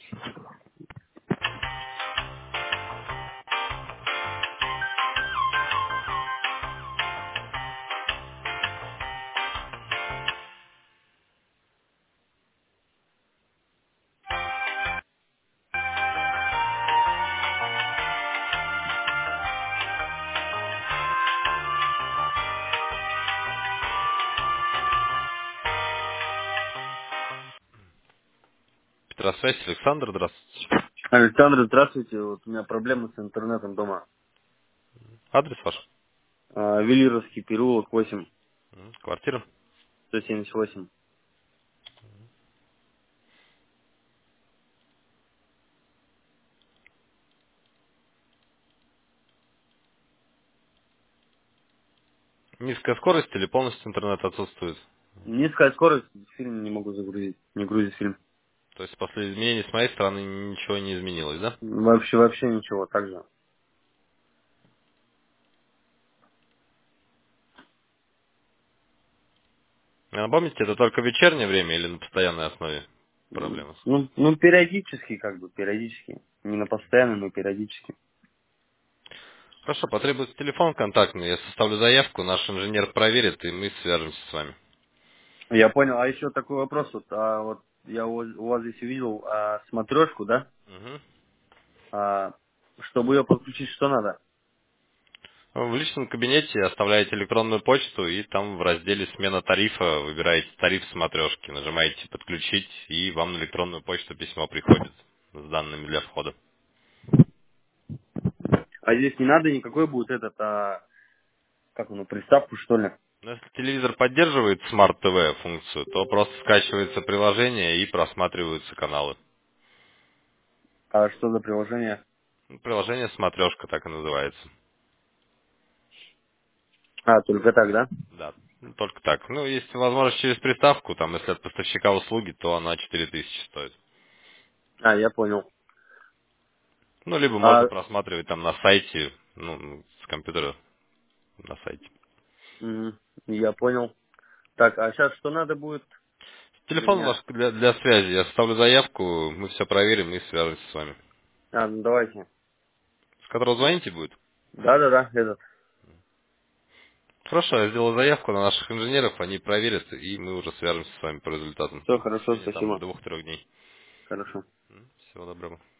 Петросвязь, Александр, здравствуйте. Александр, здравствуйте. Вот у меня проблемы с интернетом дома. Адрес ваш? Велировский переулок 8, Квартира? 178. Низкая скорость или полностью интернет отсутствует? Низкая скорость, фильм не могу загрузить. Не грузит фильм. То есть после изменений с моей стороны ничего не изменилось, да? Вообще ничего, так же. А напомните, это только в вечернее время или на постоянной основе проблемы? Ну, периодически, периодически. Не на постоянно, но периодически. Хорошо, потребуется телефон контактный, я составлю заявку, наш инженер проверит, и мы свяжемся с вами. Я понял. А еще такой вопрос. Вот я у вас здесь увидел смотрешку, да? Мгм. А, чтобы ее подключить, что надо? В личном кабинете оставляете электронную почту, и там в разделе «Смена тарифа» выбираете тариф смотрешки, нажимаете «Подключить», и вам на электронную почту письмо приходит с данными для входа. А здесь не надо никакой будет как оно, приставку, что ли? Но если телевизор поддерживает Smart TV функцию, то просто скачивается приложение и просматриваются каналы. А что за приложение? Приложение «Смотрешка» так и называется. Только так, да? Да, только так. Ну, есть возможность через приставку, там, если от поставщика услуги, то она 4000 стоит. Я понял. Ну, либо А, можно просматривать там на сайте, ну, с компьютера на сайте. мгм, я понял. Так, а сейчас что надо будет для Телефон меня? ваш для связи. Я ставлю заявку, мы все проверим и свяжемся с вами. Ну давайте. С которого звоните будет? Да, этот. Хорошо, я сделаю заявку на наших инженеров, они проверят, и мы уже свяжемся с вами по результатам. Все Ну, в хорошо, течение там спасибо. 2-3 дней. Хорошо. Всего доброго.